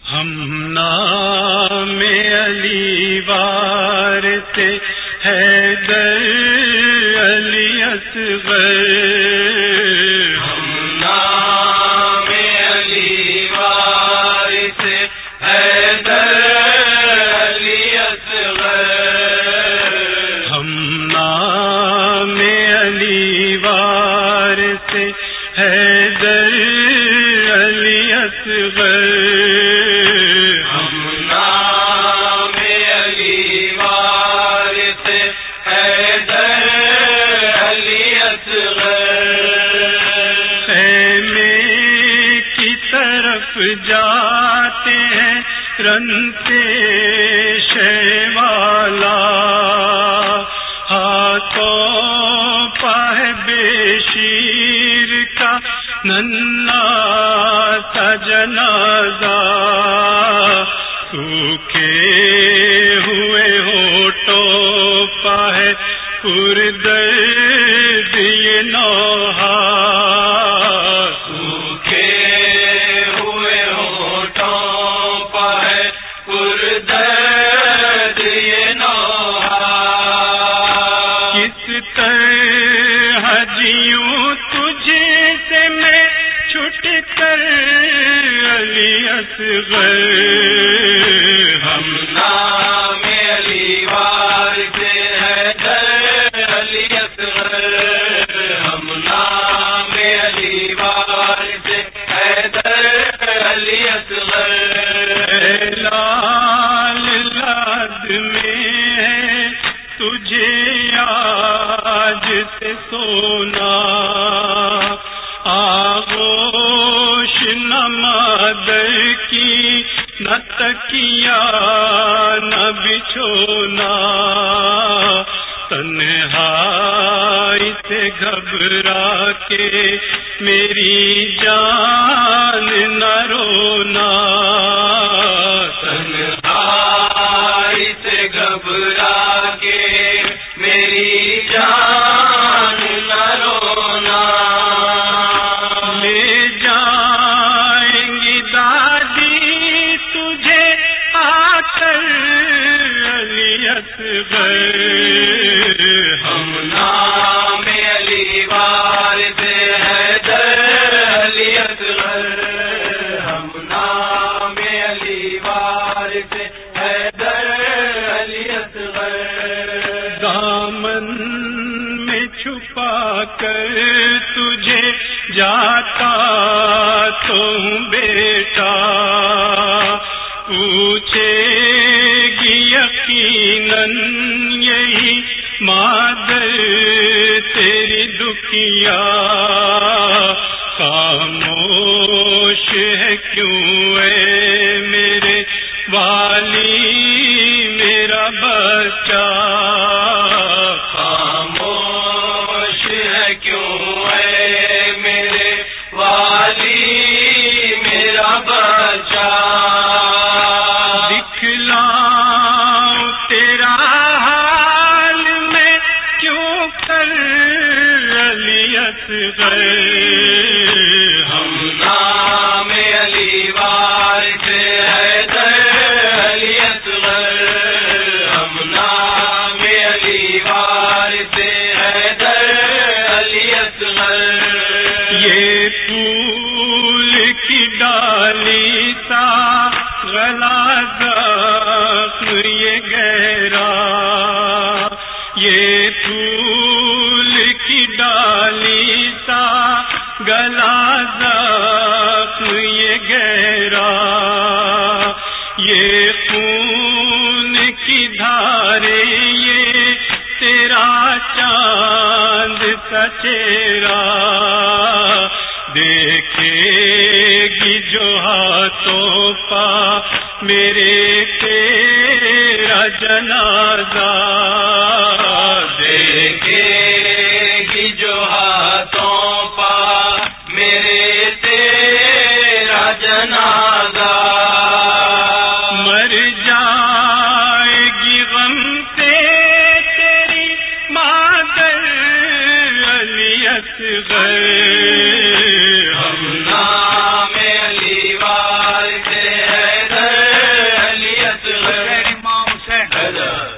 ہم نام علی وارث حیدر علی اصغر، ہم نام علی وارث حیدر علی اصغر، ہم نام علی وارث حیدر علی اصغر، جاتے ہیں رنتے شیوالا، ہاتھوں پہ بے شیر کا ننھا سا جنازہ، سوکھے ہوئے ہونٹوں پہ پردرد یہ نوحہ، ہم نام علی وارث حیدر علی اصغر، ہم نام علی وارث حیدر علی اصغر، لال لازمی ہے تجھے آج سے سونا، آغوش نہ مادر کی نہ تکیا نہ بچھونا، تنہائی سے گھبرا کے میری جان نہ رونا، تنہائی سے گھبرا کے میری جان نہ رونا، لے جائیں گی دادی تجھے آ کر علی اصغر، ہم نام علی وارث حیدر علی اصغر، ہم نام علی وارث حیدر علی اصغر، دامن میں چھپا کر تجھے جاتا تو ہوں بیٹا، پوچھے گی یقیناً یہی مادر تیری دکھیا، خاموش ہے کیوں اے میرے والی میرا بچہ، خاموش ہے کیوں اے میرے والی میرا بچہ، دکھلاؤں تیرا حال میں کیوں کر علی اصغر، ہم نام علی وارث حیدر علی اصغر، ہم نام علی وارث حیدر علی اصغر، یہ پھول کی ڈالی سا گلا زخم یہ گہرا، یہ پھول کی ڈالی سا گلا زخم یہ گہرا، یہ خون کی دھارے یہ تیرا چاند سا چہرہ، دیکھے گی جو ہاتھوں پا میرے تیرا جنازہ،